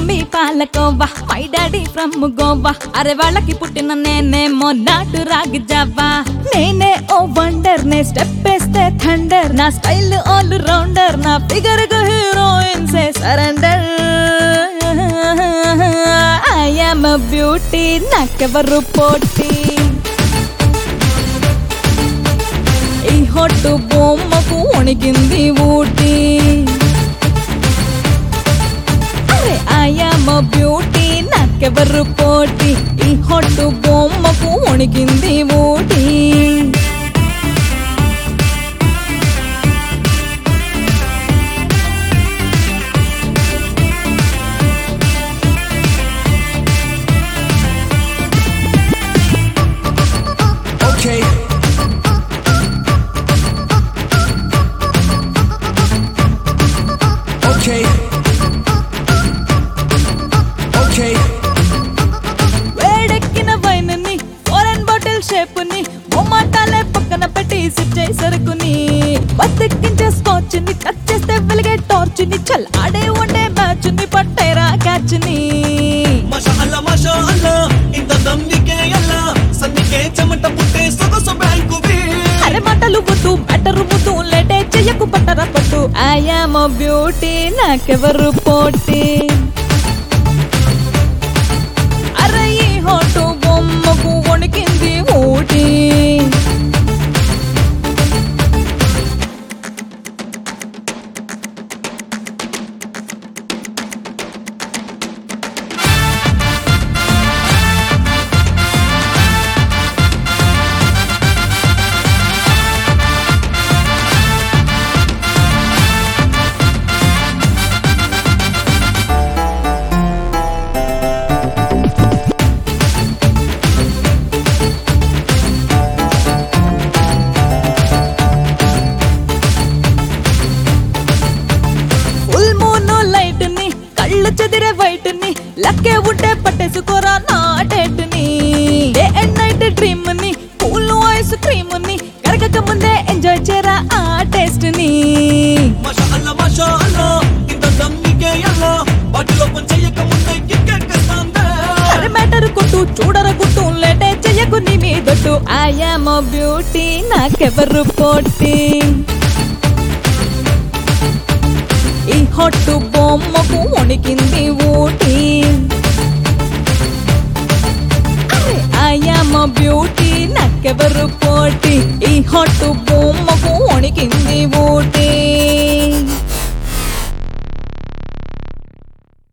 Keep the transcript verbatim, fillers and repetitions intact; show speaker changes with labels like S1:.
S1: Mummy పాలకోవా my daddy from Goa అరే వాళ్ళకి పుట్టిన నేనేమో నాటు రాగి జావా నేనే ఓ వండర్ నే స్టెప్ వేస్తే థండర్ నా స్టైల్ ఆల్ రౌండర్ నా ఫిగర్ కు హీరోయిన్ సే surrender I am a beauty నాకెవరు పోటీ ఈ హొట్టు బొమ్మకు వణికింది ఊటీ అరే ఐ యామ్ ఎ బ్యూటీ నాకెవరు పోటీ ఈ హొట్టు బొమ్మకు వణికింది ఊటీ
S2: Okay. Okay. Okay.
S1: వేడెక్కిన వైన్ ని ఫారెన్ బాటిల్ షేప్ ని బొమ్మాటాలే పక్కన పెట్టి సిప్ చేయి సరుకుని బతికించే స్కాచ్ ని కట్ చేస్తే వెలిగే టార్చ్ ని చల్ ఆడే వండే మ్యాచ్ ని పట్టేరా క్యాచ్ ని
S2: మాషా అల్లా మాషా అల్లా ఇంత దమ్మికే అల్లా సన్నికే చెమట పుట్టే సొగసు బ్యాంకువి
S1: అరే మాటలు వద్దు బెటర్ ముద్దు లేటే చెయ్యకు పట్టర పట్టు ఐ యామ్ ఎ బ్యూటీ నాకెవరు పోటీ అరే ఈ హోటు బొమ్మకు వణికింది ఊటీ కళ్ళు చెదిరే వైట్ ని లక్కే ఉంటే పట్టేసుకోరా నా డేట్ ని డే అండ్ నైట్ డ్రీమ్ ని కూల్ ఐస్ క్రీమ్ ని కరగక ముందే ఎంజాయ్ చేయరా ఆ టేస్ట్ ని
S2: మాషా అల్లా మాషా అల్లా ఇంత దమ్మికే అల్లా బాటిలో పని చెయ్యక ముందే కిక్కెక్కేస్తాందే
S1: అరే మ్యాటర్ కొట్టు చూడర గుట్టు లేటే చెయ్యకు నీ మీదొట్టు ఐ యామ్ ఎ బ్యూటీ నాకెవరు పోటీ ఈ హొట్టు బొమ్మకు వణికింది Ooty I am a beauty నాకెవరు పోటీ ఈ హొట్టు